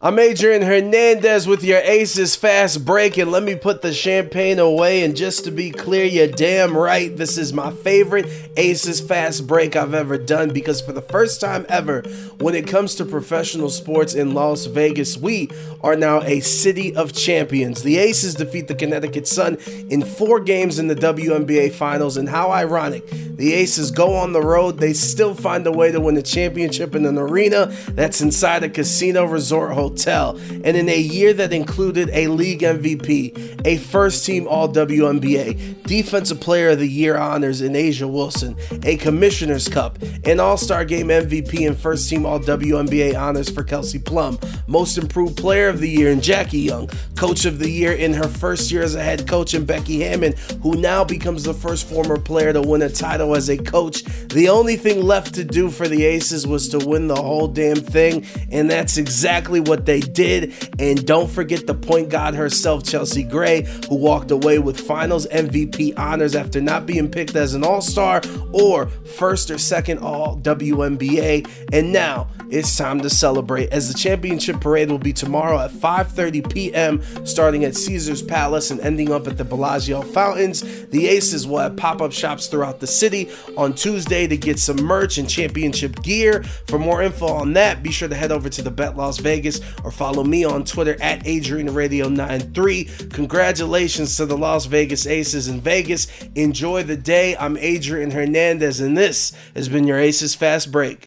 I'm Adrian Hernandez with your Aces Fast Break, and let me put the champagne away. And just to be clear, you're damn right, this is my favorite Aces Fast Break I've ever done, because for the first time ever, when it comes to professional sports in Las Vegas, we are now a city of champions. The Aces defeat the Connecticut Sun in 4 games in the WNBA Finals, and how ironic, the Aces go on the road, they still find a way to win a championship in an arena that's inside a casino resort hotel. And in a year that included a league MVP, a first-team All-WNBA, Defensive Player of the Year honors in A'ja Wilson, a Commissioner's Cup, an All-Star Game MVP and first-team All-WNBA honors for Kelsey Plum, Most Improved Player of the Year in Jackie Young, Coach of the Year in her first year as a head coach in Becky Hammon, who now becomes the first former player to win a title as a coach. The only thing left to do for the Aces was to win the whole damn thing, and that's exactly what they did. And don't forget the point guard herself, Chelsea Gray, who walked away with Finals MVP honors after not being picked as an All-Star or first or second All-WNBA. And now it's time to celebrate, as the championship parade will be tomorrow at 5:30 p.m. starting at Caesars Palace and ending up at the Bellagio Fountains. The Aces will have pop-up shops throughout the city on Tuesday to get some merch and championship gear. For more info on that, be sure to head over to the Bet Las Vegas or follow me on Twitter at AdrianRadio93. Congratulations to the Las Vegas Aces in Vegas. Enjoy the day. I'm Adrian Hernandez, and this has been your Aces Fast Break.